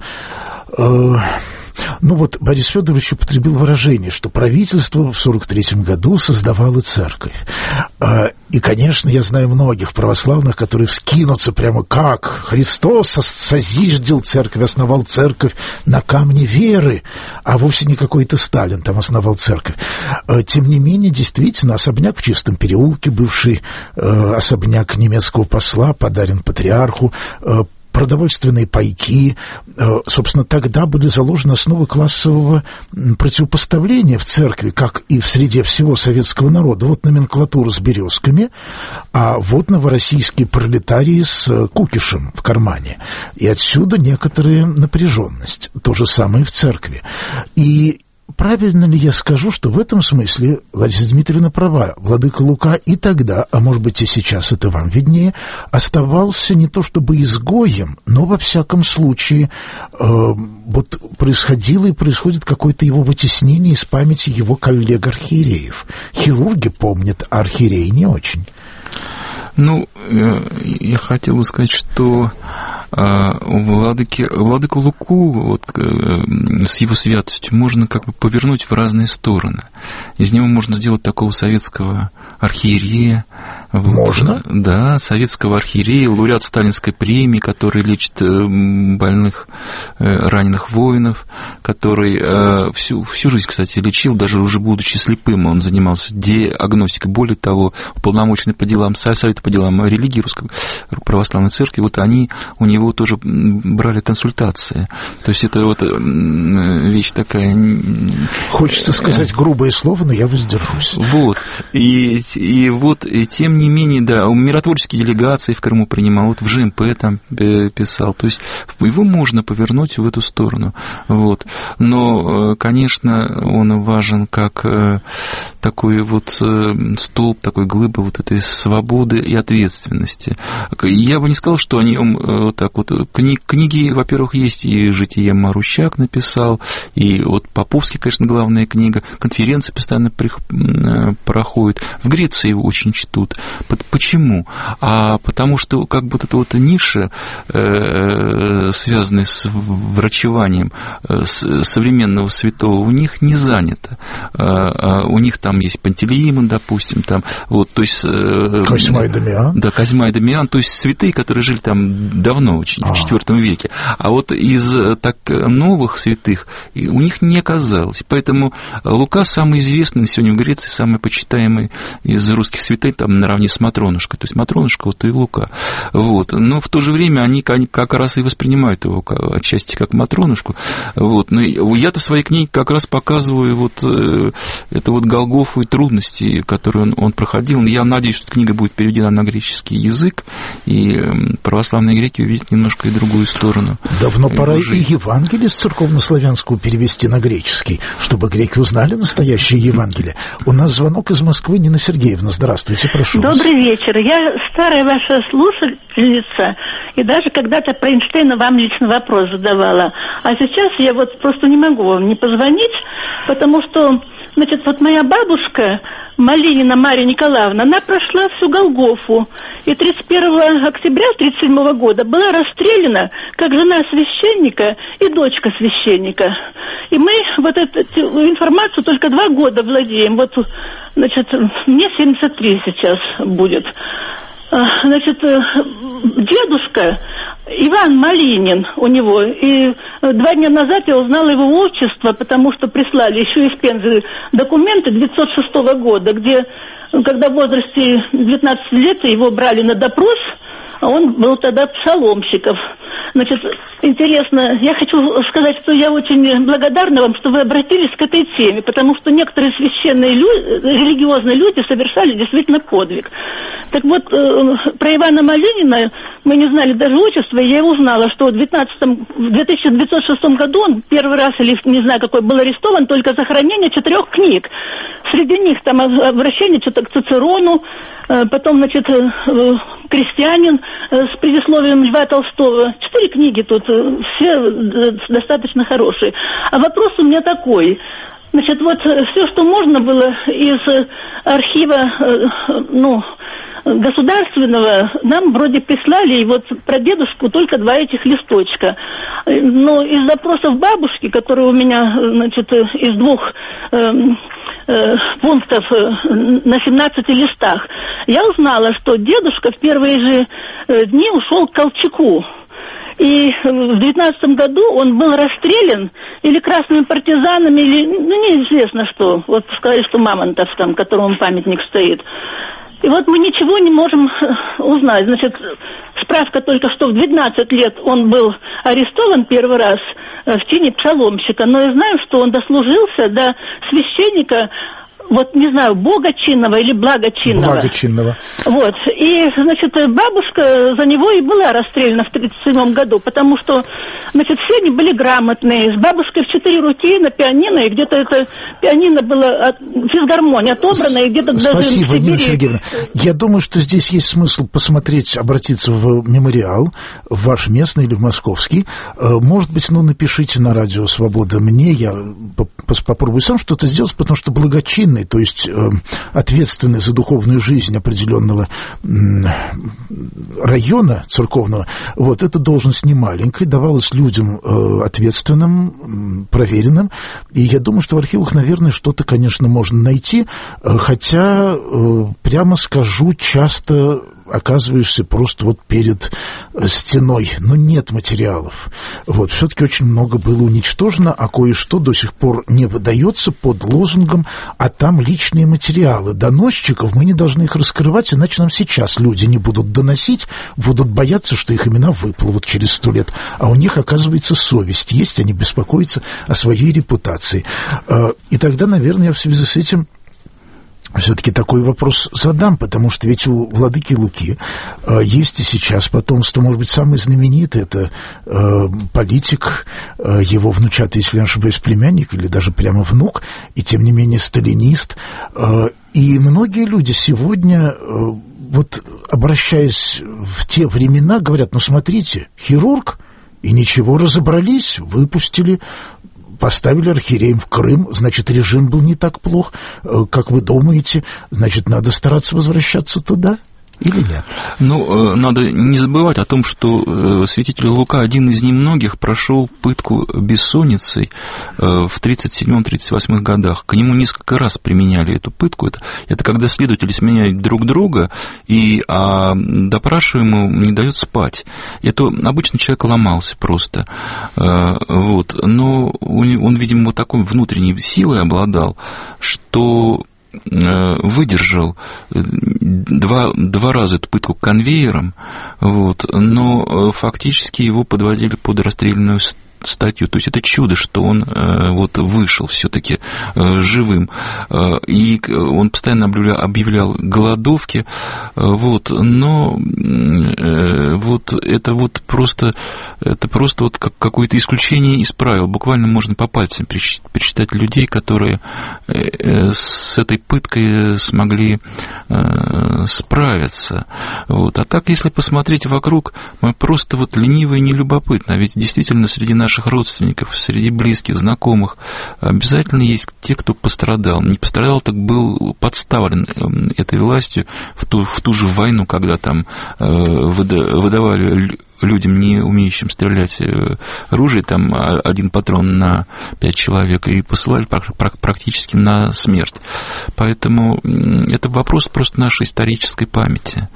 Борис Федорович употребил выражение, что правительство в 1943 году создавало церковь. И, конечно, я знаю многих православных, которые вскинутся прямо как Христос созиждил церковь, основал церковь на камне веры, а вовсе не какой-то Сталин там основал церковь. Тем не менее, действительно, особняк в Чистом переулке, бывший особняк немецкого посла, подарен патриарху, продовольственные пайки. Собственно, тогда были заложены основы классового противопоставления в церкви, как и в среде всего советского народа. Вот номенклатура с березками, а вот новороссийские пролетарии с кукишем в кармане. И отсюда некоторая напряженность. То же самое в церкви. И правильно ли я скажу, что в этом смысле Лариса Дмитриевна права? Владыка Лука и тогда, а может быть и сейчас, это вам виднее, оставался не то чтобы изгоем, но во всяком случае вот происходило и происходит какое-то его вытеснение из памяти его коллег-архиереев. Хирурги помнят, а архиереи не очень. Ну, я хотел бы сказать, что владыку Луку вот, с его святостью можно как бы повернуть в разные стороны. Из него можно сделать такого советского архиерея. Можно? Вот, да, советского архиерея, лауреат Сталинской премии, который лечит больных, раненых воинов, который всю жизнь, кстати, лечил, даже уже будучи слепым, он занимался диагностикой. Более того, уполномоченный по делам Совета по делам религии Русской Православной Церкви, вот они у него тоже брали консультации. То есть это вот вещь такая... Хочется сказать грубое слово, но я воздержусь. Вот. И тем не менее, да, миротворческие делегации в Крыму принимал, вот в ЖМП там писал. То есть его можно повернуть в эту сторону. Вот. Но, конечно, он важен как такой вот столб, такой глыба вот этой свободы и ответственности. Я бы не сказал, что о нем вот так вот... Книги, во-первых, есть, и «Житие Марущак» написал, и вот Поповский, конечно, главная книга, конференции постоянно проходят. В Греции его очень чтут. Почему? Потому что как бы вот эта вот ниша, связанная с врачеванием современного святого, у них не занята. У них там есть Пантелеимон, допустим, там, вот, то есть... Козьма и Дамиан. Да, Козьма и Дамиан, то есть святые, которые жили там давно очень, в IV веке. А вот из так новых святых у них не оказалось. Поэтому Лука самый известный сегодня в Греции, самый почитаемый из русских святых, там, наравне с Матронушкой. То есть Матронушка, вот и Лука. Вот. Но в то же время они как раз и воспринимают его отчасти как Матронушку. Вот. Но я-то в своей книге как раз показываю вот эту вот Голгофу и трудности, которые он проходил. Я надеюсь, что книга будет переведена на греческий язык, и православные греки увидят немножко и другую сторону. Давно пора и Евангелие с церковнославянского перевести на греческий, чтобы греки узнали настоящее Евангелие. У нас звонок из Москвы. Нина Сергеевна, здравствуйте, прошу вас. Добрый вечер. Я старая ваша слушательница, и даже когда-то про Эйнштейна вам лично вопрос задавала. А сейчас я вот просто не могу вам не позвонить, потому что, значит, вот моя бабушка, Малинина Мария Николаевна, она прошла всю Голгофу, и 31 октября 1937 года была расстреляна как жена священника и дочка священника. И мы вот эту информацию только 2 года владеем. Вот, значит, мне 73 сейчас будет. Значит, дедушка Иван Малинин у него, и 2 дня назад я узнала его отчество, потому что прислали еще из Пензы документы 1906 года, где, когда в возрасте 19 лет его брали на допрос, а он был тогда псаломщиков. Значит, интересно, я хочу сказать, что я очень благодарна вам, что вы обратились к этой теме, потому что некоторые священные люди, религиозные люди совершали действительно подвиг. Так вот, про Ивана Малинина мы не знали даже отчества, и я узнала, что в 1906 году он первый раз, или не знаю какой, был арестован только за хранение 4 книг. Среди них там обращение что-то к Цицерону, потом, значит, «Крестьянин» с предисловием Льва Толстого. 4 книги тут, все достаточно хорошие. А вопрос у меня такой. Значит, вот все, что можно было из архива, государственного, нам вроде прислали, и вот про дедушку только 2 этих листочка. Но из запросов бабушки, которые у меня, значит, из 2 пунктов на 17 листах, я узнала, что дедушка в первые же дни ушел к Колчаку. И в 19 году он был расстрелян или красными партизанами, или, неизвестно что. Вот сказали, что Мамонтов, там, которому памятник стоит. И вот мы ничего не можем узнать. Значит, справка только, что в 12 лет он был арестован первый раз в чине псаломщика. Но я знаю, что он дослужился до священника вот не знаю, богочинного или благочинного. Благочинного. Вот. И, значит, бабушка за него и была расстреляна в 1937 году, потому что, значит, все они были грамотные. С бабушкой в 4 руки на пианино, и где-то это пианино было физгармония отобрана, и где-то даже в Сибири... Спасибо, Нина Сергеевна. Я думаю, что здесь есть смысл посмотреть, обратиться в мемориал, в ваш местный или в московский. Может быть, напишите на Радио Свобода мне, я попробую сам что-то сделать, потому что благочинный, то есть ответственный за духовную жизнь определенного района церковного, вот эта должность не маленькая, давалась людям ответственным, проверенным, и я думаю, что в архивах, наверное, что-то, конечно, можно найти, хотя, прямо скажу, часто оказываешься просто вот перед стеной, но нет материалов. Вот, все-таки очень много было уничтожено, а кое-что до сих пор не выдается под лозунгом «а там личные материалы доносчиков, мы не должны их раскрывать, иначе нам сейчас люди не будут доносить, будут бояться, что их имена выплывут через 100 лет». А у них, оказывается, совесть есть, они беспокоятся о своей репутации. И тогда, наверное, я в связи с этим все-таки такой вопрос задам, потому что ведь у владыки Луки есть и сейчас потомство, может быть, самый знаменитый, это политик, его внучатый, если не ошибаюсь, племянник или даже прямо внук, и тем не менее сталинист. И многие люди сегодня, вот обращаясь в те времена, говорят, смотрите, хирург, и ничего, разобрались, выпустили, поставили архиереем в Крым, значит, режим был не так плох, как вы думаете, значит, надо стараться возвращаться туда? Или нет? Надо не забывать о том, что святитель Лука, один из немногих, прошел пытку бессонницей в 1937-1938 годах. К нему несколько раз применяли эту пытку. Это когда следователи сменяют друг друга, и допрашиваемому не дают спать. Это обычно человек ломался просто. Вот. Но он, видимо, такой внутренней силой обладал, что выдержал два раза эту пытку конвейером, вот, но фактически его подводили под расстрельную статью. То есть это чудо, что он вышел все-таки живым. И он постоянно объявлял голодовки, но это просто как какое-то исключение из правил. Буквально можно по пальцам пересчитать людей, которые с этой пыткой смогли справиться. А так, если посмотреть вокруг, мы просто ленивы и нелюбопытны. А ведь действительно среди наших родственников, среди близких, знакомых обязательно есть те, кто пострадал. Не пострадал, так был подставлен этой властью в ту же войну, когда там выдавали людям, не умеющим стрелять, ружье, там один патрон на 5 человек, и посылали практически на смерть. Поэтому это вопрос просто нашей исторической памяти.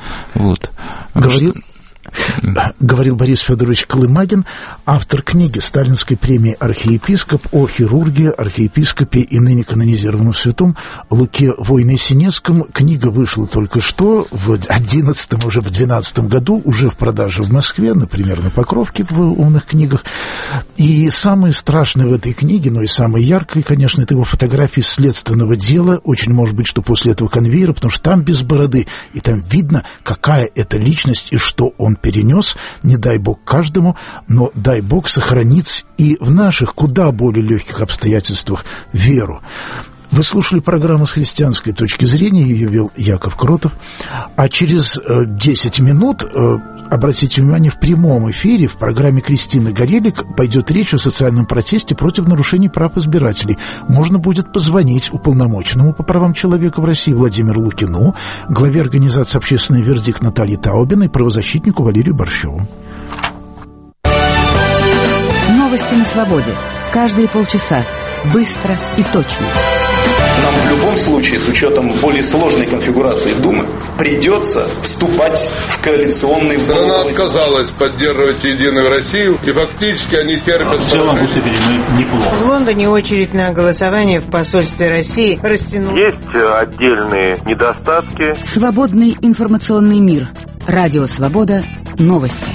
Говорил Борис Федорович Колымагин, автор книги «Сталинской премии архиепископ» о хирурге, архиепископе и ныне канонизированном святом Луке Войно-Синецком. Книга вышла только что, в 2011, уже в 2012 году, уже в продаже в Москве, например, на Покровке в «Умных книгах». И самое страшное в этой книге, и самое яркое, конечно, это его фотографии следственного дела. Очень может быть, что после этого конвейера, потому что там без бороды, и там видно, какая это личность и что он перенес, не дай Бог каждому, но дай Бог сохранить и в наших куда более легких обстоятельствах веру. Вы слушали программу «С христианской точки зрения», ее вел Яков Кротов, а через 10 минут, обратите внимание, в прямом эфире в программе Кристины Горелик пойдет речь о социальном протесте против нарушений прав избирателей. Можно будет позвонить уполномоченному по правам человека в России Владимиру Лукину, главе организации «Общественный вердикт» Наталье Таубиной и правозащитнику Валерию Борщеву. Новости на свободе. Каждые полчаса. Быстро и точно. Нам в любом случае, с учетом более сложной конфигурации Думы, придется вступать в коалиционный... Страна отказалась поддерживать Единую Россию, и фактически они терпят... В целом выступили неплохо. В Лондоне очередь на голосование в посольстве России растянулась. Есть отдельные недостатки. Свободный информационный мир. Радио Свобода. Новости.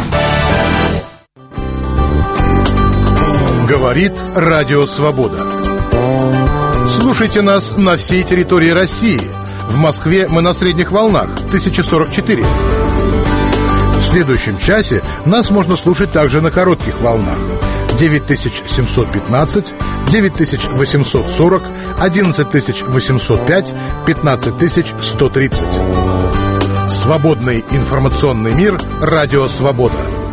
Говорит Радио Свобода. Слушайте нас на всей территории России. В Москве мы на средних волнах 1044. В следующем часе нас можно слушать также на коротких волнах 9715, 9840, 11805, 15130. Свободный информационный мир. Радио «Свобода».